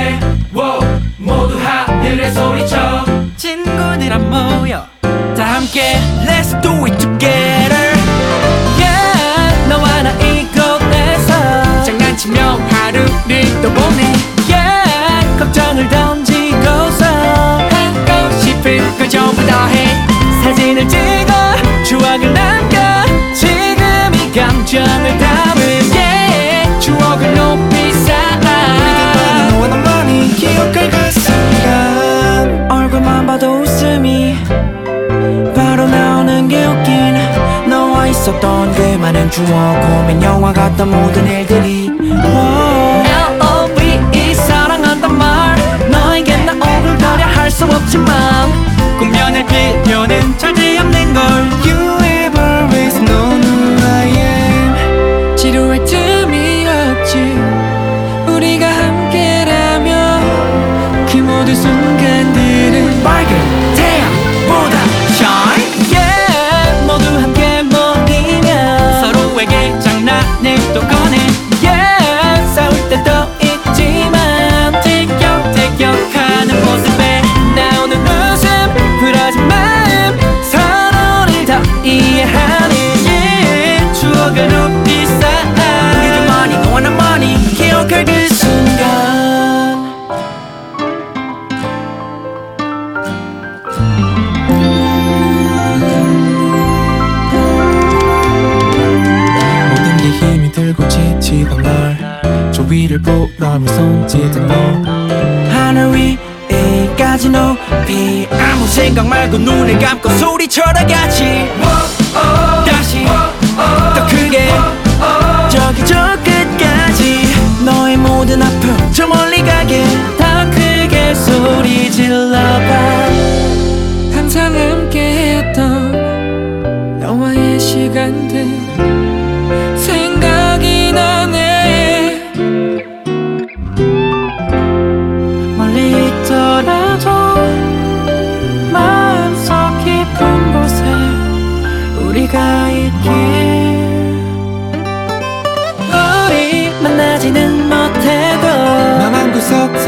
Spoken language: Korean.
모습에 모두 하늘에 소리쳐. 친구들아 모여 다 함께 Let's do it together. Yeah, 너와 나 이곳에서 장난치며 하루를 또 보내. Yeah, 걱정을 던지고서 하고 싶은 걸 전부 다해. 사진을 찍어 추억을 남겨. 지금 이 감정을 담은 yeah, 추억을 높이 쌓아. 너와 나만이 기억할 그 순간 얼굴만 봐도 웃음이 바로 나오는 게 웃긴. 너와 있었던 그 많은 추억 고민 영화 같던 모든 일들이 L.O.V.E 사랑한단 말 너에게 나 오글거려 할 수 없지만 꾸며낼 필요는 절대 없는 걸. You have always known who I am. 지루할 틈이 없지 우리가 함께라면 그 모든 순간들은 밝은 태양보다 shine. Yeah, 모두 함께 모이면 서로에게 장난을 또 꺼내. Yeah, 싸울 때도 있지만 티격태격하는 모습에 나오는 웃음 부러진 마음 서로를 더 이해하는 yeah, 추억을 높이 쌓아. 우리들만이 너와 나만이 기억할 그 순간. 모든 게 힘이 들고 지치던 널저 위를 보라며 손짓은 너. 하늘 위에까지 높이 아무 생각 말고 눈을 감고 소리쳐 다 같이 다시 더 크게 저기 저 끝까지 너의 모든 아픔 저 멀리 가게 더 크게 소리 질러봐. 항상 함께했던 너와의 시간들 생각이 나네. 멀리 있더라도 마음속 깊은 곳에 우리가 있길. 우리 만나지는 못해도 맘 한 구석